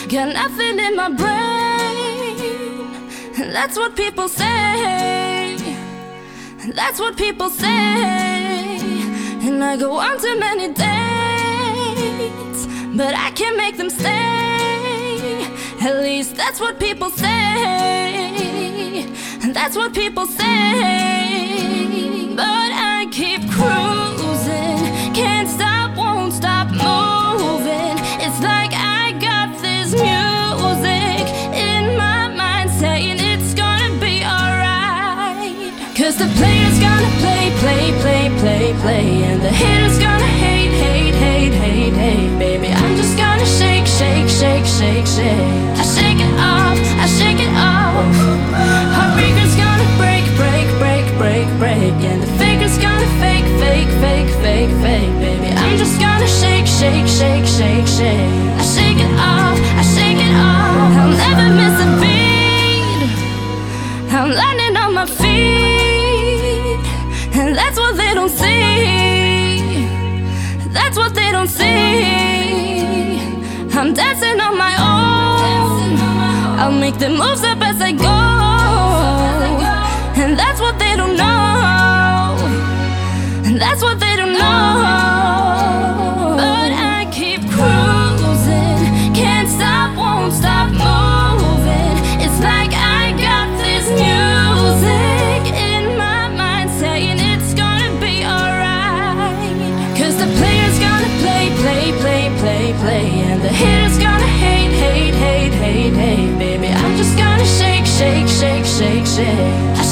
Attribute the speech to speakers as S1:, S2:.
S1: Got nothing in my brain. That's what people say. That's what people say. And I go on too many dates, but I can't make them stay. At least that's what people say. That's what people say. But I keep cruising, can't stop, won't stop moving. It's like I got this music in my mind saying it's gonna be alright. Cause the player's gonna play, play, play, play, play, and the haters gonna hate, hate, hate, hate, hate. Baby, I'm just gonna shake, shake, shake, shake, shake. I shake it off, I shake it off. Heartbreaker's gonna break, break, break, break, break, and the faker's gonna fake, fake, fake, fake, fake. Baby, I'm just gonna shake, shake, shake, shake, shake. I shake it off, I shake it off. I'll never miss a beat. I'm landing on my feet, and that's what they don't see. That's what they don't see. I'm dancing on my own. I'll make the moves up as I go, and that's what they don't know. And that's what they don't know. But I keep cruising, can't stop, won't stop moving. It's like I got this music in my mind saying it's gonna be alright. Cause the player's gonna play, play, play, play, play, and the haters gonna hate, hate, hate, hate, hate. Baby, I'm just gonna shake, shake, shake, shake, shake.